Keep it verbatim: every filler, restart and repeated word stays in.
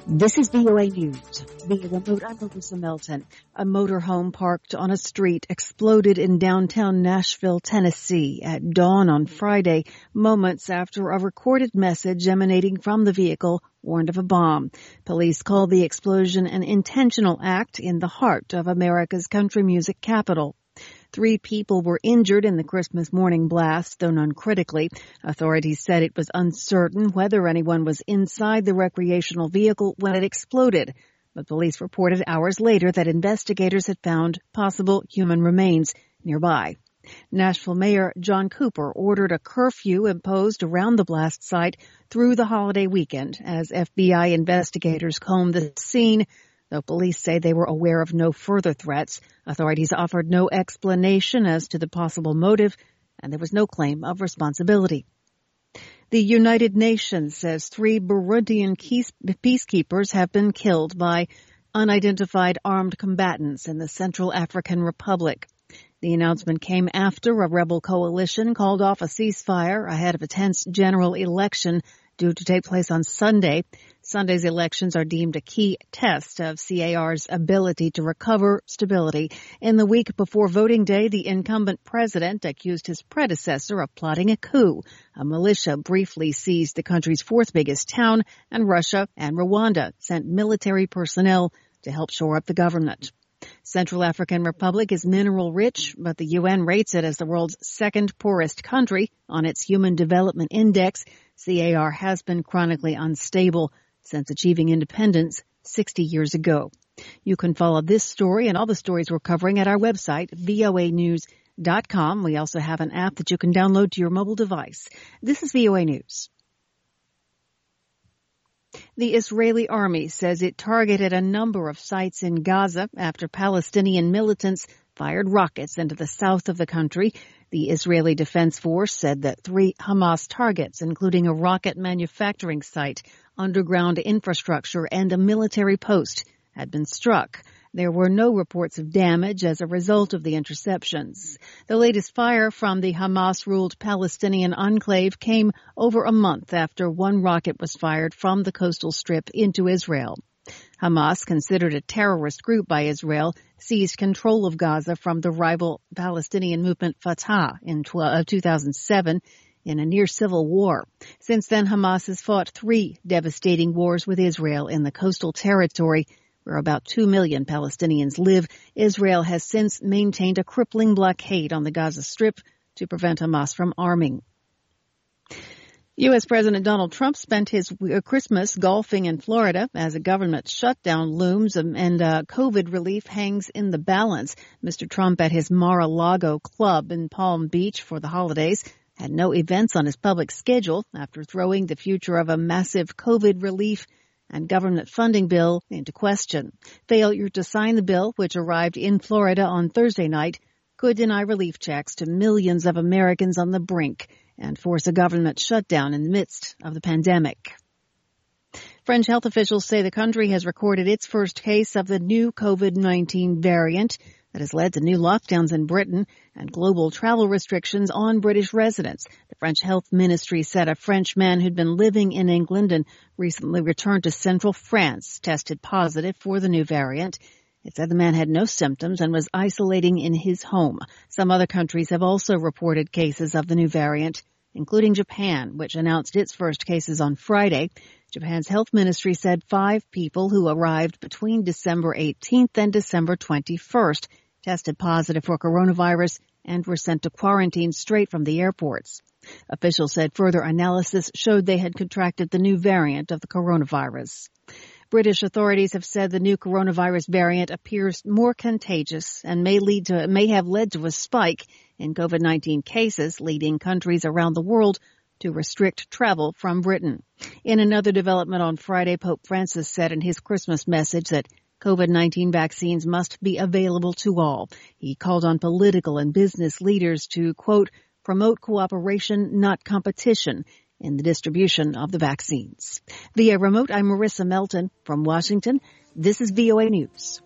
This is V O A News. Via remote, I'm Marissa Melton. A motorhome parked on a street exploded in downtown Nashville, Tennessee at dawn on Friday, moments after a recorded message emanating from the vehicle warned of a bomb. Police called the explosion an intentional act in the heart of America's country music capital. Three people were injured in the Christmas morning blast, though none critically. Authorities said it was uncertain whether anyone was inside the recreational vehicle when it exploded, but police reported hours later that investigators had found possible human remains nearby. Nashville Mayor John Cooper ordered a curfew imposed around the blast site through the holiday weekend as F B I investigators combed the scene. Though police say they were aware of no further threats, authorities offered no explanation as to the possible motive, and there was no claim of responsibility. The United Nations says three Burundian peacekeepers have been killed by unidentified armed combatants in the Central African Republic. The announcement came after a rebel coalition called off a ceasefire ahead of a tense general election due to take place on Sunday. Sunday's elections are deemed a key test of C A R's ability to recover stability. In the week before voting day, the incumbent president accused his predecessor of plotting a coup. A militia briefly seized the country's fourth biggest town, and Russia and Rwanda sent military personnel to help shore up the government. Central African Republic is mineral rich, but the U N rates it as the world's second poorest country on its Human Development Index. C A R has been chronically unstable since achieving independence sixty years ago. You can follow this story and all the stories we're covering at our website, V O A news dot com. We also have an app that you can download to your mobile device. This is V O A News. The Israeli army says it targeted a number of sites in Gaza after Palestinian militants fired rockets into the south of the country. The Israeli Defense Force said that three Hamas targets, including a rocket manufacturing site, underground infrastructure, and a military post, had been struck. There were no reports of damage as a result of the interceptions. The latest fire from the Hamas-ruled Palestinian enclave came over a month after one rocket was fired from the coastal strip into Israel. Hamas, considered a terrorist group by Israel, seized control of Gaza from the rival Palestinian movement Fatah in two thousand seven in a near-civil war. Since then, Hamas has fought three devastating wars with Israel in the coastal territory, where about two million Palestinians live. Israel has since maintained a crippling blockade on the Gaza Strip to prevent Hamas from arming. U S. President Donald Trump spent his Christmas golfing in Florida as a government shutdown looms and uh, COVID relief hangs in the balance. Mister Trump at his Mar-a-Lago club in Palm Beach for the holidays had no events on his public schedule after throwing the future of a massive COVID relief and government funding bill into question. Failure to sign the bill, which arrived in Florida on Thursday night, could deny relief checks to millions of Americans on the brink and force a government shutdown in the midst of the pandemic. French health officials say the country has recorded its first case of the new COVID nineteen variant that has led to new lockdowns in Britain and global travel restrictions on British residents. The French health ministry said a French man who'd been living in England and recently returned to central France tested positive for the new variant. It said the man had no symptoms and was isolating in his home. Some other countries have also reported cases of the new variant, including Japan, which announced its first cases on Friday. Japan's health ministry said five people who arrived between December eighteenth and December twenty-first tested positive for coronavirus and were sent to quarantine straight from the airports. Officials said further analysis showed they had contracted the new variant of the coronavirus. British authorities have said the new coronavirus variant appears more contagious and may lead to may have led to a spike in COVID nineteen cases, leading countries around the world to restrict travel from Britain. In another development on Friday, Pope Francis said in his Christmas message that COVID nineteen vaccines must be available to all. He called on political and business leaders to, quote, promote cooperation, not competition, in the distribution of the vaccines. Via remote, I'm Marissa Melton from Washington. This is V O A News.